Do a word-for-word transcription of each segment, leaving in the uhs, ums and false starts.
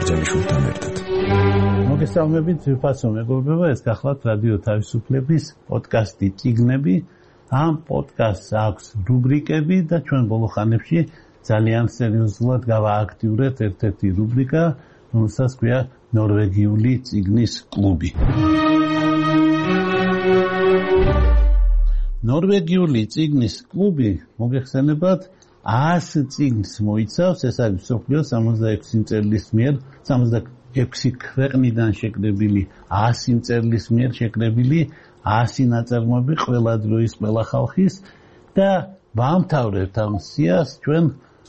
ბერძენიშვილთან ერთად. მოგესალმებით, ძვირფასო მეგობრებო, ეს გახლავთ რადიო თავისუფლების პოდკასტი წიგნები. ამ პოდკასტს აქვს რუბრიკები და ჩვენ ბოლო ხანებში ძალიან სერიოზულად გავააქტიურეთ ერთ-ერთი რუბრიკა, რომელსაც ქვია ნორვეგიული წიგნის კლუბი. ნორვეგიული წიგნის კლუბი მოგეხსენებათ ას წიგნს მოიცავს, ეს არის მსოფლიოს სამოცდაექვსი მწერლის მიერ სამოცდაექვსი ქვეყნიდან შეკრებილი ასი მწერლის მიერ შეკრებილი ასი ნაწარმოები ყველა დროის ყველა ხალხის და ვამთავრებთ ამ სიას ჩვენ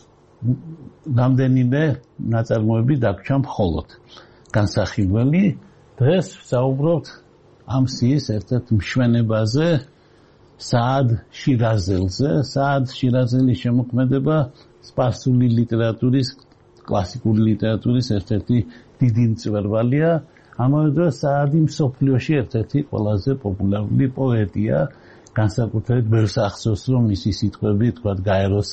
რამდენიმე ნაწარმოები დაგვრჩა მხოლოდ განსახილველი. დღეს ვსაუბრობთ ამ სიის ერთ-ერთ მშვენებაზე, საად შირაზელზე. საად შირაზელის შემოქმედება სპარსული ლიტერატურის, კლასიკური ლიტერატურის ერთ-ერთი დიდი მწვერვალია. ამავე დროს საადი მსოფლიოში ერთ-ერთი ყველაზე პოპულარული პოეტია. განსაკუთრებით ბევრს ახსოვს, რომ მისი სიტყვები, თქვათ, გაეროს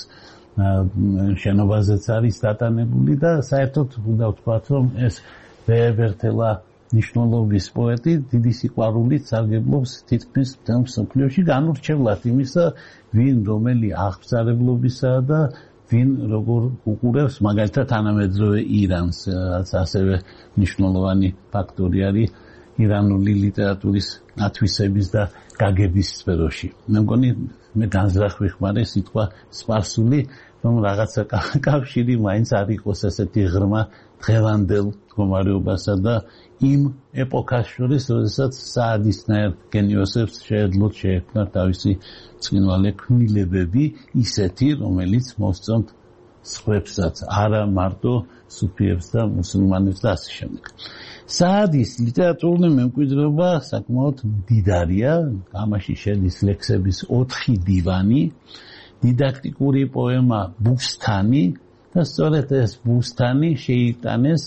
შენობაზეც არის დატანებული და საერთოდ უნდა ვთქვათ, რომ ეს ვეებერთელა ნიშნულობის პოეტი დიდი სიყვარულით სარგებლობს თითქმის მთელ მსოფლიოში, განურჩევლად იმისა, ვინ რომელი აღსარებლობისაა და ვინ როგორ უყურებს მაგალითად თანამედროვე ირანს, ასევე მნიშვნელოვანი ფაქტორი არის ირანული ლიტერატურის ათვისების და გაგების სფეროში. მე მგონი მე განზრახ ვიხმარე სიტყვა სპარსული, რომ რაღაცა კავშირი მაინც არ იყოს ესეთი ღრმა დღევანდელ მდგომარეობასა და იმ ეპოქას შორის, როდესაც საადისნაირ გენიოსებს შეეძლოთ შეექმნათ თავისი ცხინვალე ქმნილებები, ისეთი, რომელიც მოსწონთ სხვებსაც, არა მარტო სუფიებს და მუსულმანებს და ასე შემდეგ. საადის ლიტერატურული მემკვიდრეობა საკმაოდ მდიდარია, ამაში შედის ლექსების ოთხი დივანი, დიდაქტიკური პოემა ბუსთანი და სწორედ ეს ბუსთანი შეიტანეს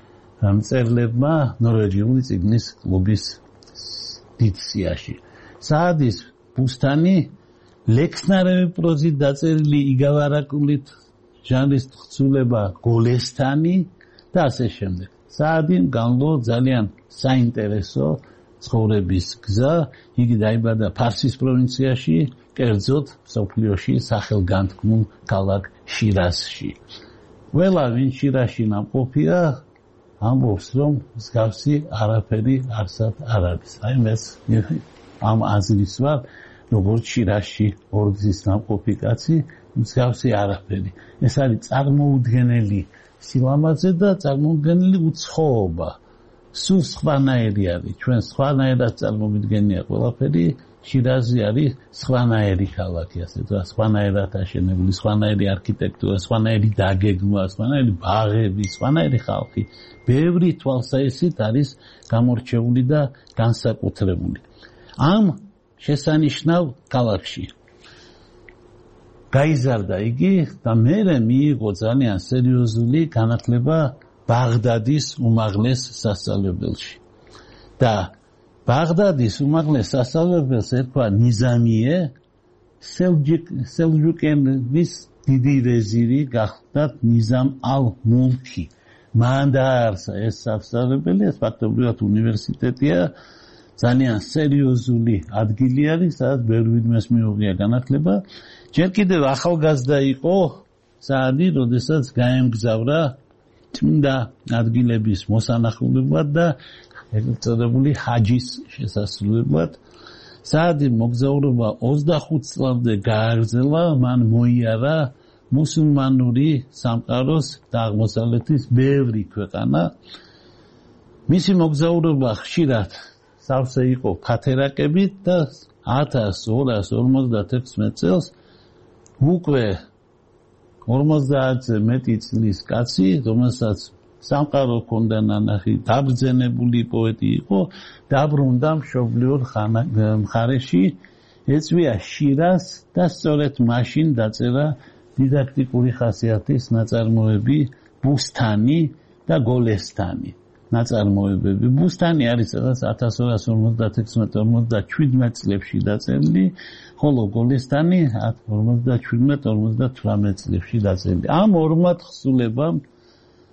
მწერლებმა ნორვეგიული წიგნის კლუბის დიდ სიაში. საადის ბუსთანი ლექსნარევი პროზით დაწერილი იგავარაკულით ჟანრის თხზულება გოლესთანი და ასე შემდეგ. საადიმ განლო ძალიან საინტერესო ცხოვრების გზა. იგი დაიბადა ფარსის პროვინციაში, კერძოდ მსოფლიოში სახელგანთქმულ ქალაქ შირაზში. ყველა ვინ შირაზში ნამყოფია, ამბობს, რომ მსგავსი არაფერი არსად არ არის. აი მე ამ აზრის ვარ, როგორც შირაზში ორგზის ნამყოფი კაცი, მსგავსი არაფერი. ეს არის წარმოუდგენელი სილამაზე და წარმოუდგენელი უცხოობა. სულ სხვანაირი არის. ჩვენ სხვანაირად წარმოვიდგენია ყველაფერი. შირაზი არის სხვანაირი ქალაქი, ასე და სხვანაირად აშენებული, სხვანაირი არქიტექტურა, სხვანაირი დაგეგმვა, სხვანაირი ბაღები, სხვანაირი ხალხი. ბევრი თვალსაჩინით არის გამორჩეული და განსაკუთრებული. ამ შესანიშნავ ქალაქში გაიზარდა იგი და მერე მიიღო ძალიან სერიოზული განათლება ბაღდადის უმაღლეს სასწავლებელში. და ბაღდადის უმაღლეს სასწავლებელს ერქვა ნიზამიე, სელჯუკების დიდი ვეზირი გახლდათ ნიზამ ალ-მულქი. მან დააარსა ეს სასწავლებელი, ეს ფაქტობრივად უნივერსიტეტია, ძალიან სერიოზული ადგილი არის, სადაც ბევრ ვინმეს მიუღია განათლება. ჯერ კიდევ ახალგაზრდა იყო საადი, როდესაც გაემგზავრა წმინდა ადგილების მოსანახულებლად და ეგრეთწოდებული ჰაჯის შესასრულებლად. საადი მოგზაურობა ოცდახუთ წლამდე გააგრძელა, მან მოიარა მუსულმანური სამყაროს და აღმოსავლეთის ბევრი ქვეყანა. მისი მოგზაურობა ხშირად სავსე იყო ფათერაკებით და ათას ორას ორმოცდათექვსმეტ წელს უკვე ორმოცდაათზე მეტი წლის კაცი, რომელსაც სამყარო ჰქონდა ნანახი, დაბრძენებული პოეტი იყო, დაბრუნდა მშობლიურ მხარეში, ეწვია შირაზს და სწორედ მაშინ დაწერა დიდაქტიკური ხასიათის ნაწარმოები ბუსთანი და გოლესთანი. ნაწარმოებები. ბუსთანი არის სადაც ათას ორას ორმოცდათექვსმეტ ორმოცდაჩვიდმეტ წლებში დაწერილი, ხოლო გოლესთანი ორმოცდაჩვიდმეტ ორმოცდათვრამეტ წლებში დაწერილი. ამ ორმა თხზულებამ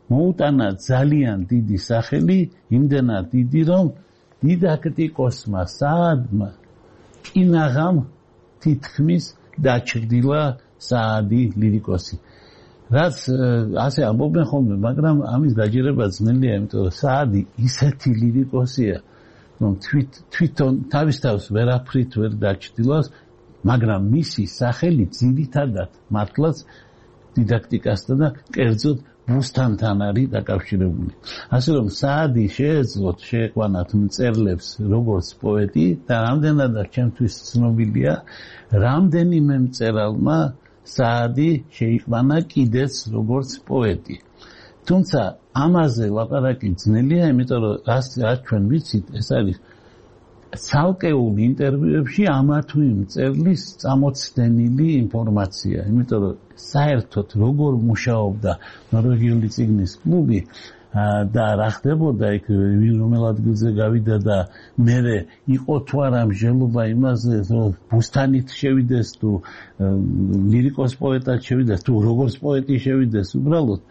მოუტანა ძალიან დიდი სახელი, იმდენად დიდი, რომ დიდაქტიკოსმა საადმა კინაღამ თითქმის დაჩრდილა საადი ლირიკოსი. რაც ასე ამბობენ ხოლმე, მაგრამ ამის გაჯერება ძნელია, იმიტომ რომ საადი ისეთი ლირიკოსია, რომ თვით თვითონ თავის თავს ვერაფრით ვერ დაჩრდილავს, მაგრამ მისი სახელი ძირითადად მართლაც დიდაქტიკასთან და კერძოდ ბუსთანთან არის დაკავშირებული. ასე რომ საადი შეეძლოთ შეეყვანათ მწერლებს როგორც პოეტი და რამდენადაც ჩემთვის ცნობილია, რამდენიმე მწერალმა საადი შეიყვანა კიდეც როგორც პოეტი. თუმცა ამაზე ლაპარაკი ძნელია, იმიტომ რომ რაც ჩვენ ვიცით, ეს არის ცალკეულ ინტერვიუებში ამა თუ იმ მწერლის წამოცდენილი ინფორმაცია, იმიტომ რომ საერთოდ როგორ მუშაობდა ნორვეგიული წიგნის კლუბი და რა ხდებოდა იქ, რომელ ადგილზე გავიდა და მერე იყო თუ არა მსჯელობა იმაზე, რომ ბუსთანით შევიდეს თუ ლირიკოს პოეტად შევიდეს თუ როგორც პოეტი შევიდეს, უბრალოდ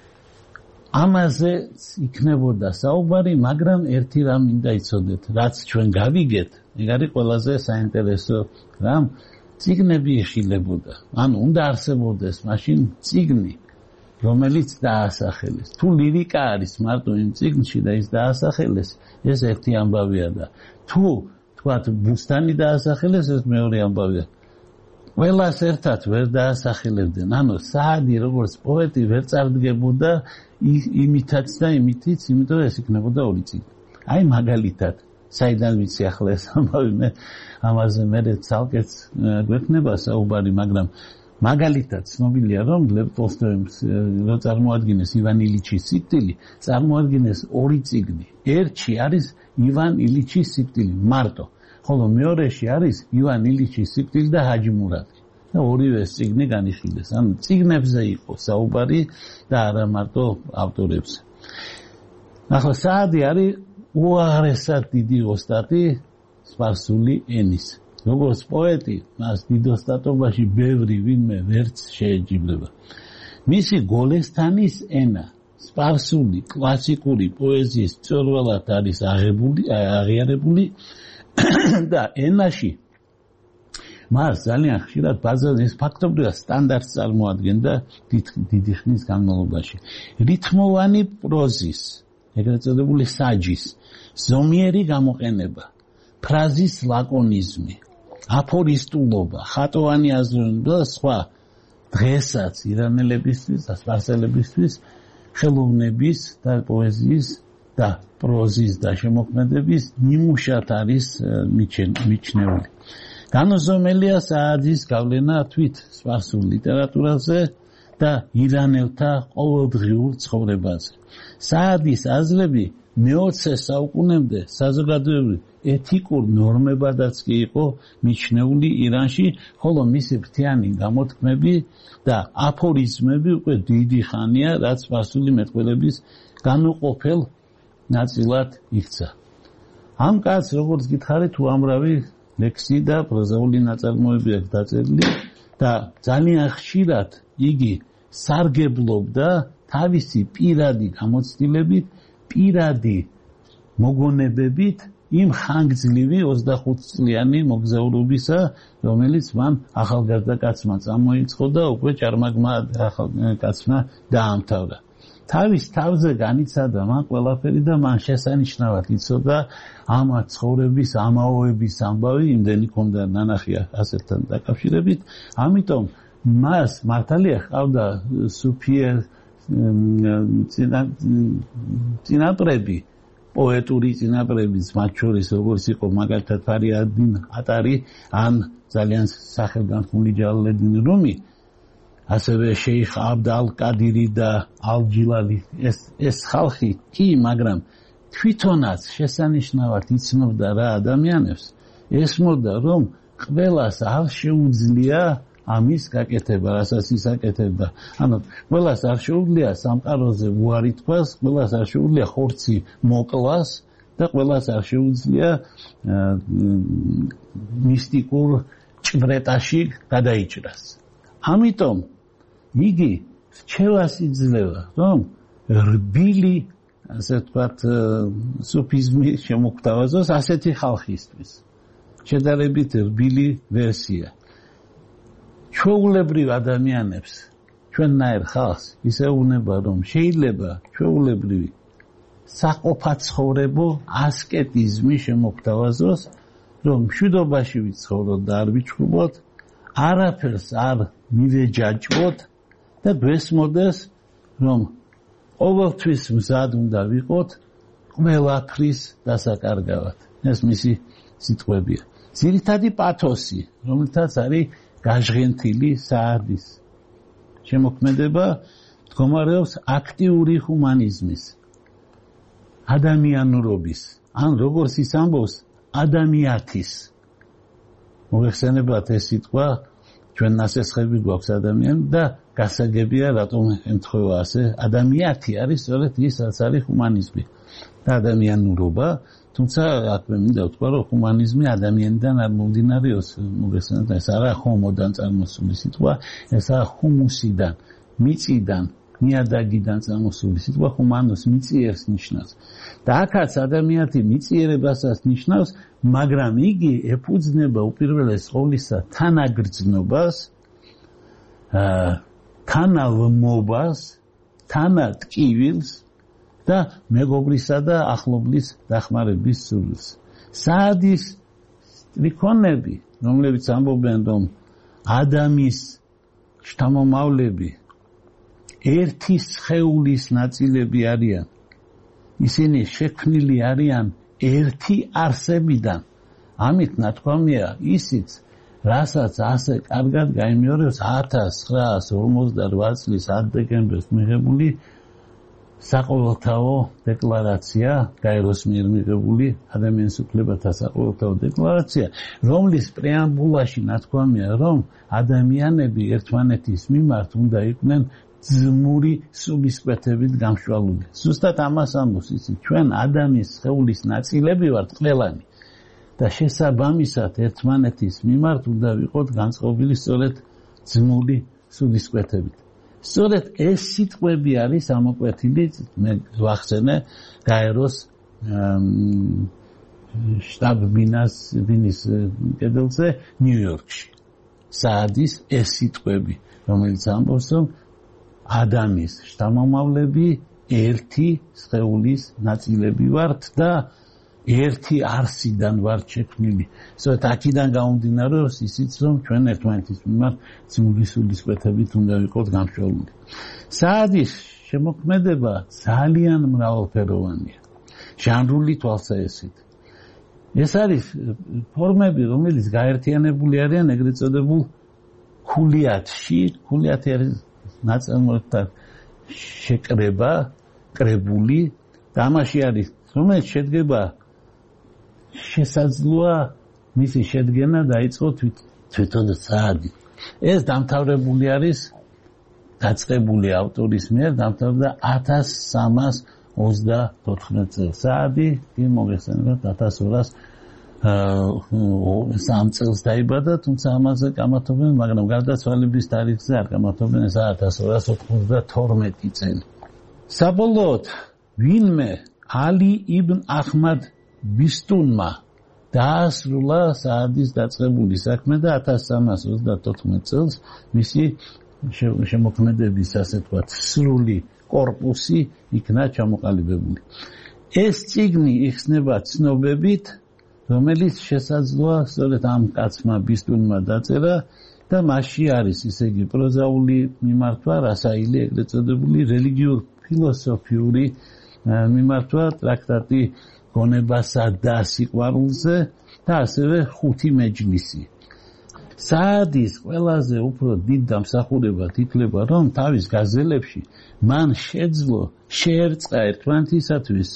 ამაზე იქნებოდა საუბარი, მაგრამ ერთი რამ მინდა იცოდეთ, რაც ჩვენ გავიგეთ, ეგ არის ყველაზე საინტერესო რამ, წიგნები იხილებოდა. ანუ უნდა არსებობდეს მაშინ წიგნი, რომელიც დაასახელეს. თუ ლირიკა არის მარტო იმ წიგნში და ის დაასახელეს, ეს ერთი ამბავია და თუ თქვათ ბუსტანი დაასახელეს, ეს მეორე ამბავია. ყველას ერთად ვერ დაასახელებდნენ. ანუ საადი როგორც პოეტი ვერ წარდგებოდა იმითაც და იმითიც, იმიტომ ეს იქნებოდა ორი წიგნი. აი მაგალითად, საიდან ვიცი ახლა ეს ამბავი, მე ამაზე მე ცალკეც გვექნება საუბარი, მაგრამ მაგალითად ცნობილია, რომ ლევ ტოლსტოიმ რო წარმოადგინეს ივან ილიჩის სიკვდილი, წარმოადგინეს ორი წიგნი. ერთში არის ივან ილიჩის სიკვდილი მარტო, ხოლო მეორეში არის ივან ილიჩის სიკვდილი და ჰაჯი მურატი. და ორივე წიგნი განიხილეს. ანუ წიგნებზე იყო საუბარი და არა მარტო ავტორებზე. ახლა საადი არის უაღრესად დიდი ოსტატი სპარსული ენის. როგორც პოეტი, მას დიდ ოსტატობაში ბევრი ვინმე ვერც შეეჯიბრება. მისი გოლესთანის ენა, სპარსული კლასიკური პოეზიის მწვერვალად არის აღებული, აღიარებული და ენაში მას ძალიან ხშირად ბაზარის ფაქტობრივად სტანდარტს წარმოადგენდა დიდი ხნის განმავლობაში. რითმოვანი პროზის, ეგრეთ წოდებული საჯის, ზომიერი გამოყენება, ფრაზის ლაკონიზმი, აფორისტულობა, ხატოვანი აზროვნება და სხვა დღესაც ირანელებისთვის და სპარსელებისთვის ხელოვნების და პოეზიის და პროზის და შემოქმედების ნიმუშად არის მიჩნეული. განუზომელია საადის გავლენა თვით სპარსულ ლიტერატურაზე და ირანელთა ყოველდღიურ ცხოვრებაზე. საადის აზრები მეოცე საუკუნემდე საზოგადოებრივ ეთიკურ ნორმებადაც კი იყო მიჩნეული ირანში, ხოლო მისი ფრთიანი გამოთქმები და აფორიზმები უკვე დიდი ხანია, რაც სპარსული მეტყველების განუყოფელ ნაწილად იქცა. ამ კაცს, როგორც გითხარით, უამრავი ლექსი და პროზაული ნაწარმოები აქვს დაწერილი და ძალიან ხშირად იგი სარგებლობდა თავისი პირადი გამოცდილებით, პირადი მოგონებებით იმ ხანგრძლივი ოცდახუთწლიანი მოგზაურობისა, რომელიც მან ახალგაზრდა კაცმა წამოიწყო და უკვე ჭარმაგმა კაცმა დაამთავრა. თავის თავზე განიცადა მან ყველაფერი და მან შესანიშნავად იცოდა ამ ცხოვრების ამაოების ამბავი, იმდენი ქონდა ნანახი ასეთთან დაკავშირებით, ამიტომ მას მართალია ჰყავდა სუფიე წინაპრები, პოეტური წინაპრებიც, მათ შორის როგორც იყო მაგალითად ფარიადინ ატარი, ან ძალიან სახელგანთქმული ჯალალედინ რუმი, ასევე შეიხ აბდ ალ-კადირი და ალ-ჯილალი, ეს ეს ხალხი კი, მაგრამ თვითონაც შესანიშნავად იცნობდა რა ადამიანებს, ესმოდა, რომ ყველას არ შეუძლია ამის გაკეთება, რასაც ის აკეთებდა. ანუ ყველას არ შეუძლია სამყაროზე უარი თქვას, ყველას არ შეუძლია ხორცი მოკლას და ყველას არ შეუძლია მისტიკურ ჭვრეტაში გადაიჭრას. ამიტომ იგი რჩევას იძლევა, რომ რბილი, ასე ვთქვათ, სუფიზმი შემოგთავაზოს ასეთი ხალხისთვის. შედარებით რბილი ვერსია. ჩვეულებრივ ადამიანებს, ჩვენნაირ ხალხს ისე უნება, რომ შეიძლება ჩვეულებრივი საყოფაცხოვრებო ასკეტიზმი შემოგთავაზოს, რომ მშვიდობაში ვიცხოვროთ და არ ვიჩხუბოთ, არაფერს არ მივეჯაჭვოთ და გვესმოდეს, რომ ყოველთვის მზად უნდა ვიყოთ ყველაფრის დასაკარგავად. ეს მისი სიტყვებია. ძირითადი პათოსი, რომელთაც არის გაჟღენთილი საადის შემოქმედება, მდგომარეობს აქტიური ჰუმანიზმის, ადამიანურობის, ან როგორც ის ამბობს, ადამიანის. მოიხსენებათ ეს სიტყვა, ჩვენ ნასესხები გვაქვს ადამიანი და გასაგებია რატომ ემთხვევა ასე. ადამიანი არის სწორედ ის, რაც არის ჰუმანიზმი და ადამიანურობა, თუმცა აქვე მინდა ვთქვა, რომ ჰუმანიზმი ადამიანიდან არ მომდინარეობს, მოიხსენებათ, ეს არა ჰომოდან წარმოსული სიტყვა, ეს არა ჰუმუსიდან, მიწიდან, ნიადაგიდან წარმოსული სიტყვა, ჰუმანუს მიწიერს ნიშნავს. და აქაც ადამიანი მიწიერებასაც ნიშნავს, მაგრამ იგი ეფუძნება უპირველეს ყოვლისა თანაგრძნობას, თანალმობას, თანატკივილს და მეგობრისა და ახლობლის დახმარების სურვილს. საადის სტრიქონები, რომლებიც ამბობენ, რომ ადამიანის შთამომავლები ერთი სხეულის ნაწილები არიან, ისინი შექმნილი არიან ერთი არსებიდან. ამით ნათქვამია ისიც, რასაც ასე კარგად გაიმეორებს ათას ცხრაას ორმოცდაოთხ წლის ათი დეკემბერს მიღებული საყოველთაო დეკლარაცია, გაეროს მიერ მიღებული ადამიანის უფლებათა საყოველთაო დეკლარაცია, რომლის პრეამბულაში ნათქვამია, რომ ადამიანები ერთმანეთის მიმართ უნდა იყვნენ ძმური სულისკვეთებით გამშვალული. ზუსტად ამას ამბობს იცით, ჩვენ ადამიანის სხეულის ნაწილები ვართ ყველანი და შესაბამისად ერთმანეთის მიმართ უნდა ვიყოთ განწყობილი სწორედ ძმური სულისკვეთებით. სწორედ ეს სიტყვები არის ამოკვეთილი, მე ვახსენე გაეროს შტაბ-ბინას ბინის კედელზე ნიუ-იორკში. საადის ეს სიტყვები, რომელიც ამბობს, რომ ადამიანის შთამომავლები ერთი სხეულის ნაწილები ვართ და ერთი არსიდან ვართ შექმნილი. სწორედ აქედან გამომდინარეობს ისიც, რომ ჩვენ ერთმანეთის მიმართ ძმური სულისკვეთებით უნდა ვიყოთ გამშვალული. საადის შემოქმედება ძალიან მრავალფეროვანია, ჟანრული თვალსაჩინით. ეს არის ფორმები, რომელიც გაერთიანებული არიან ეგრეთ წოდებულ ქულიათში. ქულიათი არის ნაწარმოებთა შეკრება, კრებული და ამაში არის, რომელიც შედგება შესაძლოა მისი შედგენა დაიწყო თვითონ საადი. ეს დამთავრებული არის დაწყებული ავტორის მიერ დამთავრდა ათას სამას ოცდათოთხმეტ წელს. საადი კი მოიხსენებათ ათას ორას სამ წელს დაიბადა, თუმცა ამაზე გამართობენ, მაგრამ გარდაცვალების თარიღზე არ გამართობენ, ეს ათას ორას ოცდათორმეტი წელი. საბოლოოდ ვინმე ალი იბნ აჰმად ბისტუნმა დაასრულა საადის დაწყებული საქმე და ათას სამას ოცდათოთხმეტ წელს მისი შემოქმედების, ასე ვთქვათ, სრული კორპუსი იქნა ჩამოყალიბებული. ეს წიგნი იხსნება ცნობებით, რომელიც შესაძლოა სწორედ ამ კაცმა ბისტუნმა დაწერა და მასში არის, ისე იგი, პროზაული მიმართვა, რასაილი ეგრეთ წოდებული რელიგიურ ფილოსოფიური მიმართვა, ტრაქტატი გონებასა და სიყვარულზე და ასევე ხუთი მეჯლისი. საადის ყველაზე უფრო დიდ დამსახურებად ითვლება, რომ თავის გაზელებში მან შეძლო შეერწყა ერთმანეთისათვის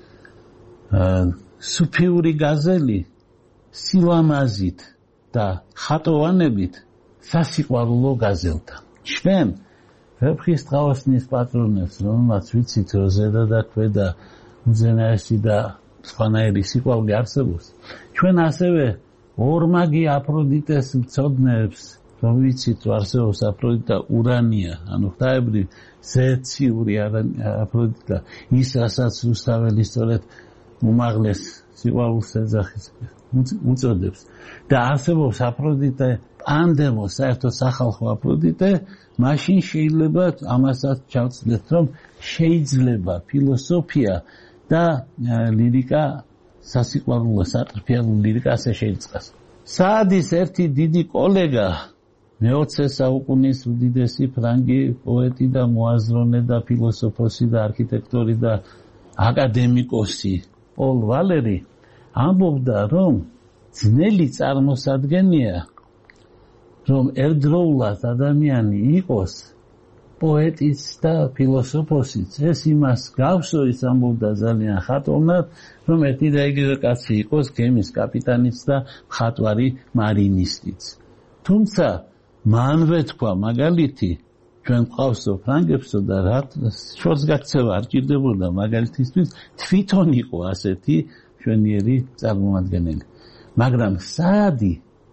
სუფიური გაზელი სილამაზით და ხატოვანებით სასიყვარულო გაზელთან. ჩვენ ვეფხისტყაოსნის პატრონებს, რომელმაც ვიცით, რომ ზედა და ქვედა უზენაესი და სხვანაირი სიყვარული არსებობს, ჩვენ ასევე ორმაგი აფროდიტეს მცოდნეებს რომ ვიცით რომ არსებობს აფროდიტა ურანია, ანუ ღვთაებრივ ზეციური აფროდიტა, ის რასაც რუსთაველი სწორედ უმაღლეს სიყვარულს ეძახის უწოდებს და არსებობს აფროდიტე პანდემო, საერთოდ სახალხო აფროდიტე, მაშინ შეიძლება ამასაც ჩავწდეთ, რომ შეიძლება ფილოსოფია და ლირიკა სასიყვარულო სატრფიალო ლირიკა ასე შეიწყოს. საადის ერთი დიდი კოლეგა მეოცე საუკუნის უდიდესი ფრანგი პოეტი და მოაზროვნე და ფილოსოფოსი და არქიტექტორი და აკადემიკოსი პოლ ვალერი ამბობდა, რომ ძნელი წარმოსადგენია, რომ ერთდროულად ადამიანი იყოს პოეტიც და ფილოსოფოსიც. ეს იმას გავსო, ის ამბობდა ძალიან ხატოვნად, რომ ერთი და იგივე კაცი იყოს გემის კაპიტანიც და მხატვარი მარინისტიც. თუმცა მანვე თქვა მაგალითი, ჩვენ გვყავსო ფრანგებსო და რა შორს გაქცევა არ ჭირდებოდა მაგალითისთვის, თვითონ იყო ასეთი ჩვენიერი წარმომადგენელი. მაგრამ საადი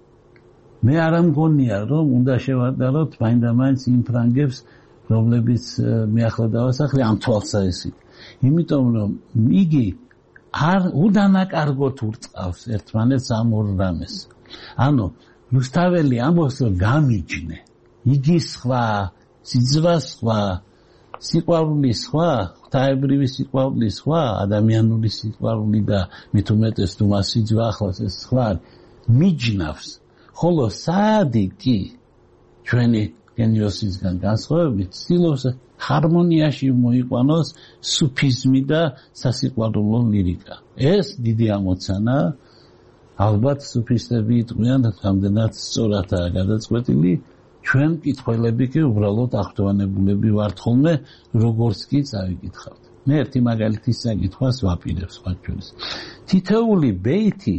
მე არ მგონია, რომ უნდა შევადაროთ მაინდა-მაინც იმ ფრანგებს, რომლებიც მე ახლა დავასახლე ამ თვალსაზრისით. იმიტომ რომ იგი არ უდანაკარგოთ ურწყავს ერთმანეთს ამ ორ რამეს. ანუ რუსთაველი ამბობს, რომ გამიჯნე. იგი სხვა, სიძვა სხვა, სიყვარული სხვა, ღვთაებრივი სიყვარული სხვა, ადამიანური სიყვარული და მით უმეტეს თუ მას სიძვა ახლავს ეს სხვა მიჯნავს. ხოლო საადი კი ჩვენი გენიოსისგან განსხვავებით ცდილობს ჰარმონიაში მოიყვანოს სუფიზმი და სასიყვარულო ლირიკა. ეს დიდი ამოცანა, ალბათ სუფისტები იტყვიან, რამდენად სწორადაა გადაწყვეტილი, ჩვენ მკითხველები კი უბრალოდ აღფრთოვანებულები ვართ ხოლმე, როგორც კი წავიკითხავთ. მე ერთი მაგალითის საკითხვას ვაპირებს სხვა ჩვენს. თითოეული ბეითი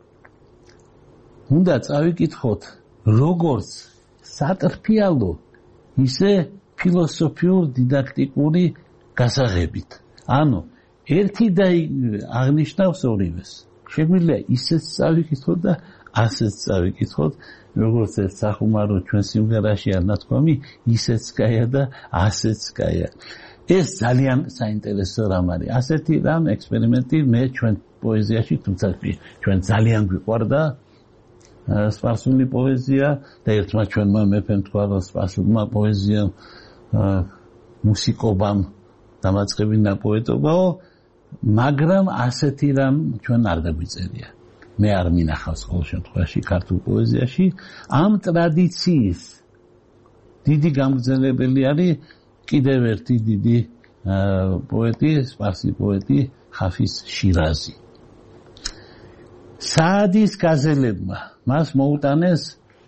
უნდა წავიკითხოთ როგორც სატრფიალო, ისე ფილოსოფიურ დიდაქტიკური გასაღებით. ანუ ერთი და აღნიშნავს ორივეს. შეგვიძლია ისეც წავიკითხოთ და ასეც წავიკითხოთ, როგორც ეს სახუმარო ჩვენ სიმღერაში არ ნათქვამი, ისეც კაია და ასეც კაია. ეს ძალიან საინტერესო რამ არის. ასეთი რამ ექსპერიმენტი მე ჩვენ პოეზიაში, თუმცა ჩვენ ძალიან გვიყვარდა სპარსული პოეზია და ერთმა ჩვენმა მეფემ თქვა, რომ სპარსულმა პოეზიამ მუსიკობამ დამაწყებინა პოეტობაო, მაგრამ ასეთი რამ ჩვენ არ დაგვიწერია. მე არ მინახავს ყოველ შემთხვევაში ქართულ პოეზიაში. ამ ტრადიციის დიდი გამგზელებელი არის კიდევ ერთი დიდი პოეტი, სპარსი პოეტი ხაფიზ შირაზი. საადის გაზელებმა მას მოუტანეს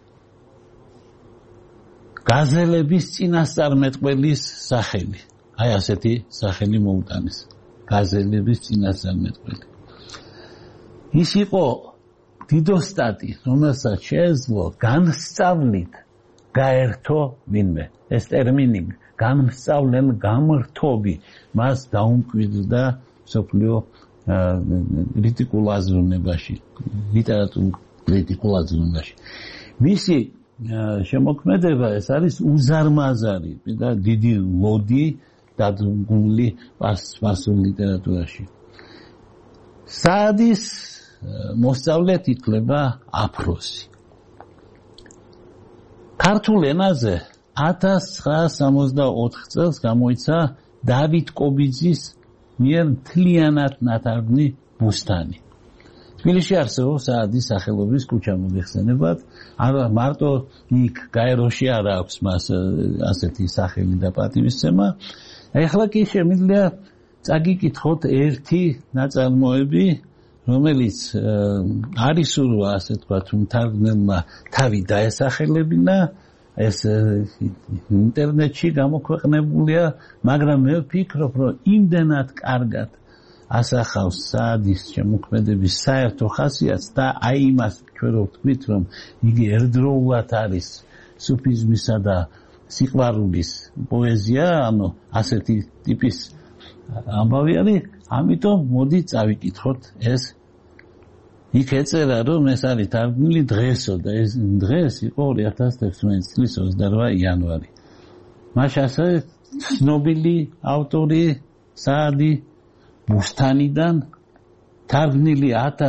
გაზელების წინასწარმეტყველის სახელი. აი ასეთი სახელი მოუტანეს. გაზელების წინასწარმეტყველი. ის იყო დიდოსტატი, რომელსაც შეეძლო განსწავლით გაერთო ვინმე. ეს ტერმინი განსწავლენ გამრთობი მას დაუმკვიდრდა მსოფლიო კრიტიკულ აზროვნებაში, ლიტერატურულ კრიტიკულ აზროვნებაში. მისი შემოქმედება ეს არის უზარმაზარი და დიდი ლოდი დადგმული სპარსულ ლიტერატურაში. საადის მოსწავლეთ ითვლება აფროსი. ქართულ ენაზე ათას ცხრაას სამოცდაოთხ წელს გამოიცა დავით კობიძის მიერ მთლიანად ნათარგმნი ბუსტანი. თბილისში არსებობს საადის სახელობის ქუჩა, მოგეხსენებათ. არა მარტო იქ გაეროში არ აქვს მას ასეთი სახელი და პატივისცემა. ეხლა კი შემიძლია წაგიკითხოთ ერთი ნაწარმოები, რომელიც არის ურვა, ასე თქვათ, მთარგმნელმა თავი დაესახელებინა, ეს ინტერნეტში გამოქვეყნებულია, მაგრამ მე ვფიქრობ, რომ იმდენად კარგად ასახავს საადის შემოქმედების საერთო ხასიათს და აი იმას ჩვენ რო ვთქვით, რომ იგი ერთდროულად არის სუფიზმისა და სიყვარულის პოეზია, ანუ ასეთი ტიპის, ამბავი არის, ამიტომ მოდი წავიკითხოთ ეს იქ ეწერა რომ ეს არის თარგმნილი დღესო და ეს დღეს იყო ორი ათას თერთმეტი წლის ოცდაოთხ იანვარი. მას ასევე ცნობილი ავტორი საადი ბუსთანიდან თარგმნილი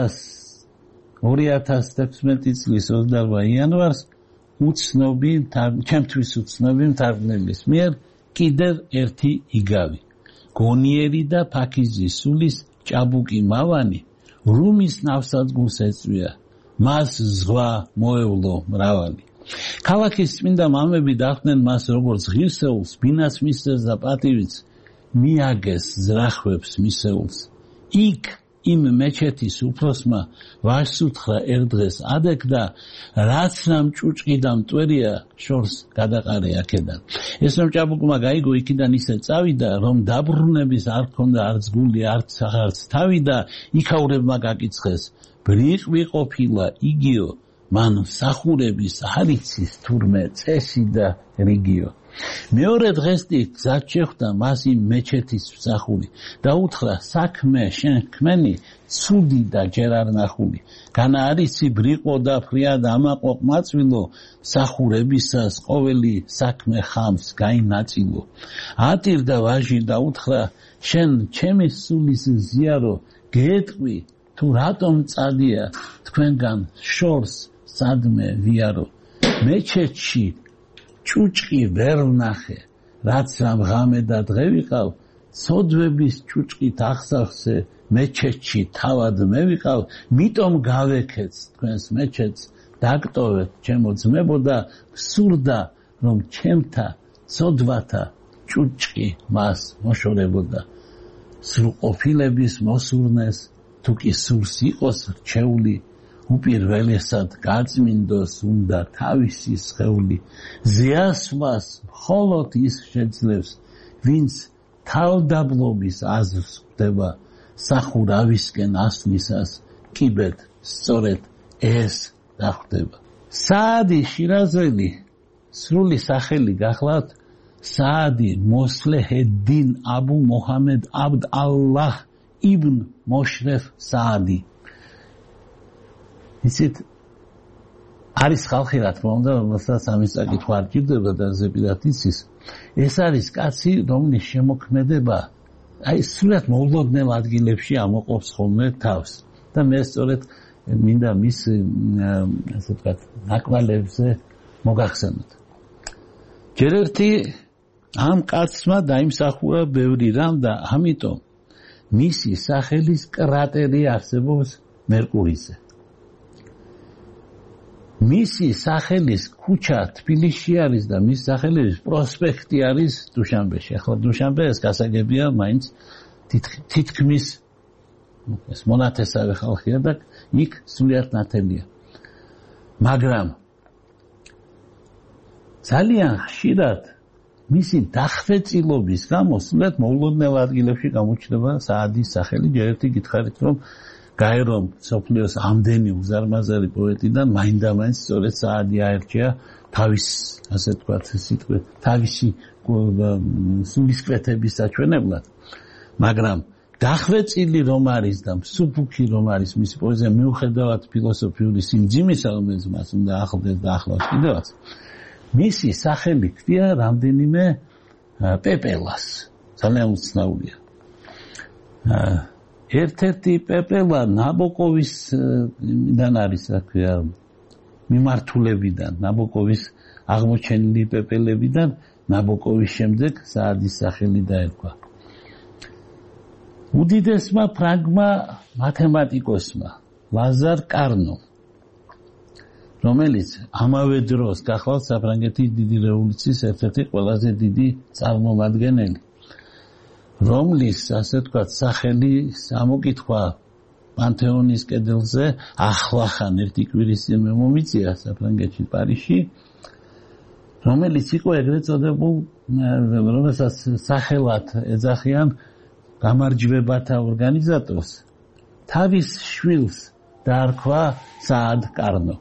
ორი ათას თერთმეტი წლის ოცდაოთხ იანვარს უცნობი ჩემთვის უცნობი მთარგმნელის მიერ კიდევ ერთი იგავი. გონიერი და ფაქიზის სულის ჭაბუკი მავანი რუმის ნავსადგურს ეწვია, მას ზღვა მოევლო მრავალი. ქალაქის წმინდა მამები დახვდნენ მას როგორც ღირსეულს, ბინას მისცეს და პატივიც მიაგეს ზრახვებს მისეულს. იქ იმ მეჩეთის უფროსმა ვაჟს უთხრა ერთ დღეს ადეკდა, რაც რამ ჭუჭყი და მტვერია შორს გადაყარე აქედან. ეს რომ ჭაბუკმა გაიგო იქიდან ისე წავიდა, რომ დაბრუნების არ ჰქონდა არც გული, არც აღარც თავი და იქაურებმა გაკიცხეს, ბრიყვი ყოფილა იგიო, მან მსახურების არ იცის თურმე წესი და რიგიო. მეორე დღესდი გზად შეხვდა მას იმ მეჩეთის მსახური და უთხრა, საქმე შენ ქმენი ცუდი და ჯერ არ ნახული. განა არიცი ბრიყვო და ფრიად ამაყო ყმაწვილო, მსახურებისას ყოველი საქმე ხამს გაინაწილო. ატირდა ვაჟი და უთხრა, შენ ჩემი სულის ზიარო გეტყვი, თუ რატომ წადია თქვენგან შორს სადმე ვიარო. მეჩეთში ჭუჭყი ვერ ვნახე, რაც რამ ღამე და დღე ვიყავ, სოდვების ჭუჭყით ახსავსე მეჩეთში თავად მე ვიყავ, მიტომ გავექეც თქვენს მეჩეთს, დაგტოვეთ ჩემო ძმებო და ვსურდა, რომ ჩემთა სოდვათა ჭუჭყი მას მოშორებოდა. სრულყოფილების მოსურნეს, თუ კი სურს იყოს რჩეული, უპირველესად გაწმინდოს უნდა თავისი სხეული. ზეასვას მხოლოდ ის შეძლებს, ვინც თავდაბლობის აზრს ხვდება, სახურავისკენ ასვლისას კიბედ სწორედ ეს დახვდება. საადი შირაზელი სრული სახელი გახლავთ საადი მოსლეჰედინ აბუ მოჰამედ აბდ ალლაჰ იბნ მოშრეფ საადი. ისეთ არის ხალხი რა თქმა უნდა, რომელსაც ამის წაკითხვა არ ჭირდება და ზეპირად იცის. ეს არის კაცი, რომლის შემოქმედება აი სულად მოულოდნელ ადგილებში ამოყოფს ხოლმე თავს. და მე სწორედ მინდა მის ასე ვთქვათ ნაკვალებზე მოგახსენოთ. ჯერ ერთი ამ კაცმა დაიმსახურა ბევრი რამ და ამიტომ მისი სახელის კრატერი არსებობს მერკურიზე. მისი სახელის ქუჩა თბილისში არის და მის სახელის პროსპექტი არის დუშანბეში. ახლა დუშანბე ეს გასაგებია, მაინც თითქმის ეს მონათესავე ხალხია და იქ სულიად ნათელია. მაგრამ ძალიან ხშირად მისი დახვეწილობის გამო სულიად მოულოდნელ ადგილებში გამოჩნდება საადის სახელი. ჯერ ერთი გითხარით, რომ გაერომ სოფლიოს ამდენი უზარმაზარი პოეტიდან მაინდა-მაინც სწორედ საადი აერჩია თავის, ასე ვთქვათ, სიტყვით, თავისი სულისკვეთების საჩვენებლად. მაგრამ დახვეწილი რომ არის და მსუბუქი რომ არის მისი პოეზია, მიუხედავად ფილოსოფიური სიმძიმისა, რომელიც მას უნდა ახლდეს და ახლავს კიდევაც, მისი სახელი ქმნია რამდენიმე პეპელას. ძალიან უცნაურია. ერთ-ერთი პეპელა ნაბოკოვისიდან არის, რა ქვია, მიმართულებიდან, ნაბოკოვის აღმოჩენილი პეპელებიდან, ნაბოკოვის შემდეგ საადის სახელი დაერქვა. უდიდესმა ფრანგმა მათემატიკოსმა ლაზარ კარნომ, რომელიც ამავე დროს გახლავთ საფრანგეთის დიდი რევოლუციის ერთ-ერთი ყველაზე დიდი წარმომადგენელი, რომლის, ასე ვთქვათ, სახელი ამოკითხვა პანთეონის კედელზე ახლახან ერთი კვირის წინ მომიწია საფრანგეთში პარიზში, რომელიც იყო ეგრეთ წოდებულ, რომელსაც სახელად ეძახიან გამარჯვებათა ორგანიზატორს, თავის შვილს დაარქვა საად კარნო.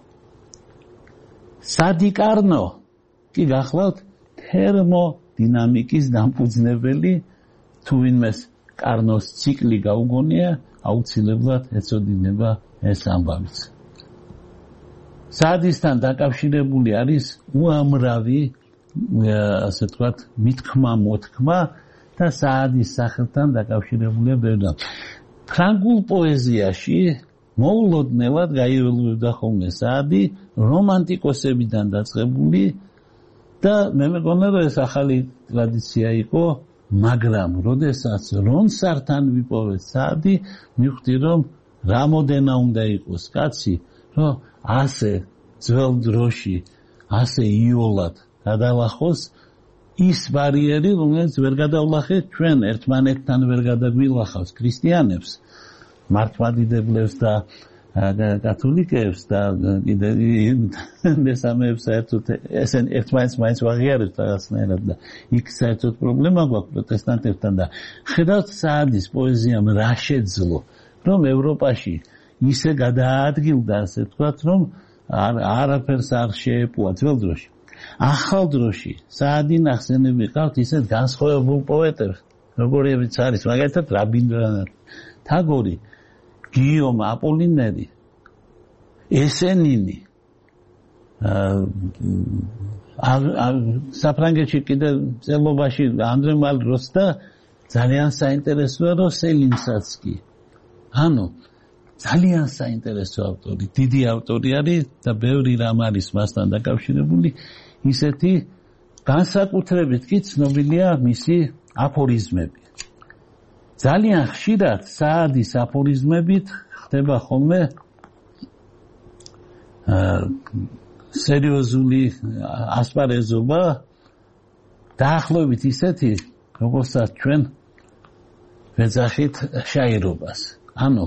სადი კარნო კი გახლავთ თერმოდინამიკის დამფუძნებელი, თუ ვინმეს კარნოს ციკლი გაუგონია, აუცილებლად ეწოდინება ეს ამბავიც. საადისთან დაკავშირებული არის უამრავი, ასე ვთქვათ, მithქმა, მოთქმა და საადის სახელთან დაკავშირებულია ბევრი. ფრანგულ პოეზიაში მოულოდნელად გაიველებდა ხოლმე საადი რომანტიკოსებიდან დაწყებული და მე მეგონა რომ ეს ახალი ტრადიცია იყო, მაგრამ როდესაც რონსართან ვიპოვეთ საადი, მივხვდი რომ რამოდენა უნდა იყოს კაცი, რომ ასე ძველ დროში, ასე იოლად გადალახოს ის ბარიერი, რომელიც ვერ გადავლახეთ ჩვენ ერთმანეთთან ვერ გადაგვილახავს ქრისტიანებს, მართლმადიდებლებს და კათოლიკეებს და მესამეებს საერთოდ ესენ ერთმანეთს მაინც ვაღიარებთ რაღაცნაირად და იქ საერთოდ პრობლემა გვაქვს პროტესტანტებთან და ხედავთ საადის პოეზიამ რა შეძლო, რომ ევროპაში ისე გადაადგილდა, ასე ვთქვათ, რომ არაფერს არ შეეპოვა ძველ დროში. ახალ დროში საადი ნახსენები ყავთ ისეთ განსხვავებულ პოეტებს, როგორებიც არის მაგალითად რაბინდრანათ თაგორი, გიომ აპოლინერი, ესენინი, საფრანგეთში კიდე მწერლობაში ანდრე მალროს და ძალიან საინტერესოა რომ სელინსაც კი. ანუ ძალიან საინტერესო ავტორი, დიდი ავტორი არის და ბევრი რამ არის მასთან დაკავშირებული, ისეთი განსაკუთრებით კი ცნობილია მისი აფორიზმები. ძალიან ხშირად საადის აფორიზმებით ხდება ხოლმე სერიოზული ასპარეზობა, დაახლოებით ისეთი, როგორცაც ჩვენ ვეძახით შაირობას. ანუ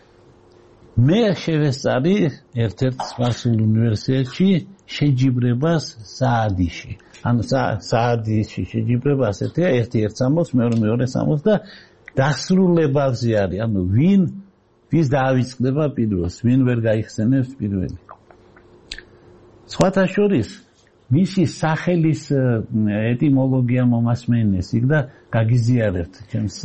მე შევესწარი ერთ-ერთ სპარსულ უნივერსიტეტში შეჯიბრებას საადიში. ანუ საადიში შეჯიბრება ასეთია, ერთი ერთს ამბობს, მეორე მეორეს ამბობს და დასრულებაზე არის. ანუ ვინ ვის დაავიწყდება პირველს, ვინ ვერ გაიხსენებს პირველი. სხვათა შორის მისი სახელის ეტიმოლოგია მომასმენეს იქ და გაგიზიარებთ ჩემს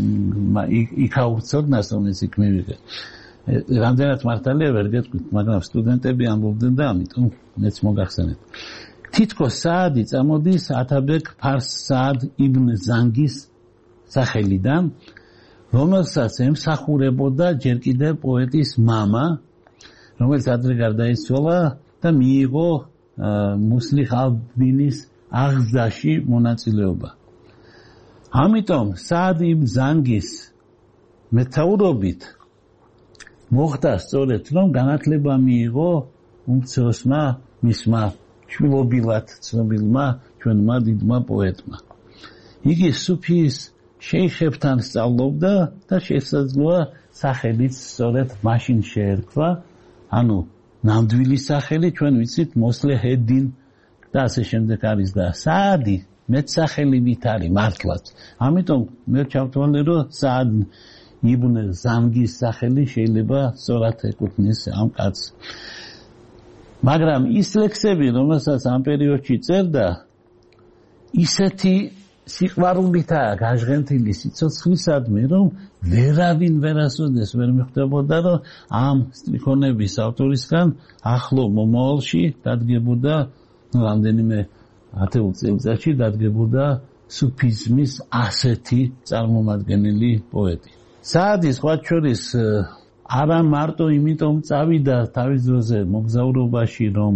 იქაურცოდნას, რომელიც იქ მივიღე. რამდენად მართალია ვერ გეტყვით, მაგრამ სტუდენტები ამბობდნენ და ამიტომ მეც მოგახსენეთ. თითქოს საადი წამოდის ათაბეკ ფარს საად იბნ ზანგის სახელიდან, რომელსაც ემსახურებოდა ჯერ კიდევ პოეტის მამა, რომელიც ადრე გარდაიცვალა და მიიღო მუსლიხ ალ-დინის აღზრდაში მონაწილეობა. ამიტომ საად იბნ ზანგის მეთაურობით მოხდა სწორედ, რომ განათლება მიიღო უმცროსმა მისმა შვილობილად ცნობილმა ჩვენმა დიდმა პოეტმა. იგი სუფიის შეიხებთან სწავლობდა და შესაძლოა სახელიც სწორედ მაშინ შეერქვა, ანუ ნამდვილი სახელი ჩვენ ვიცით მოსლეჰ-ედ-딘 და ასე შემდეგ არის და საადი მეტსახელივით არის მართლაც. ამიტომ მე ჩავთვალე, რომ საად იბნ ზანგის სახელი შეიძლება სწორად ეკუთვნის ამ კაცს. მაგრამ ის ლექსები, რომელსაც ამ პერიოდში წერდა, ისეთი სიყვარულითაა გაჟღენთილი სიცოცხლისადმი, რომ ვერავინ ვერასოდეს ვერ მიხვდებოდა, რომ ამ სტრიქონების ავტორისგან ახლო მომავალში დადგებოდა, ну, რამდენიმე ათეულ წელიწადში დადგებოდა სუფიზმის ასეთი წარმომადგენელი პოეტი. საადი სხვა შორის არა მარტო იმიტომ წავიდა თავის დროზე მოგზაურობაში, რომ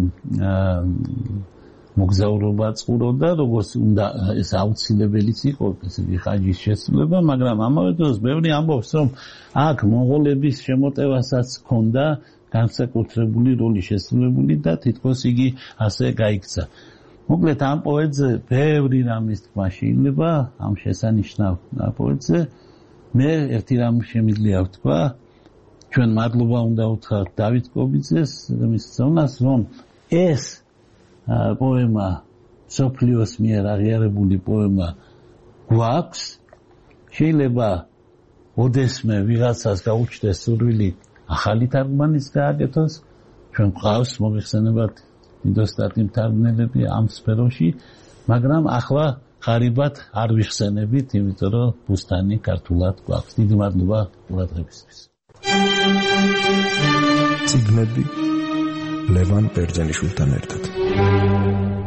მოგზაურობა წყუროდა, როგორც უნდა ეს აუცილებელიც იყო, ესე იგი ხაჯის შესრულება, მაგრამ ამავე დროს ბევრი ამბობს, რომ აქ მონღოლების შემოტევასაც ჰქონდა განსაკუთრებული როლი შესრულებული და თითქოს იგი ასე გაიქცა. მოკლედ ამ პოეტზე ბევრი რამის თქმა შეიძლება, ამ შესანიშნავ პოეტზე მე ერთი რამ შემიძლია ვთქვა, ჩვენ მადლობა უნდა ვუთხრათ დავით კობიძეს, მის ზონას, რომ ეს პოემა სოფლიოს მიერ აღიარებული პოემა გვაქვს, შეიძლება ოდესმე ვიღაცას გაუჩნდეს სურვილი ახალი თარგმანის გააკეთოს, ჩვენ გვყავს მოგეხსენებათ ინდოსტატი მთარგმნელები ამ სფეროში, მაგრამ ახლა ხარიბად არ ვიხსენებით, იმიტომ რომ ბუსტანი ქართულად გვაქვს. დიდი მადლობა ყურადღებისთვის. ციგნები ლევან ბერძენიშვილთან ერთად.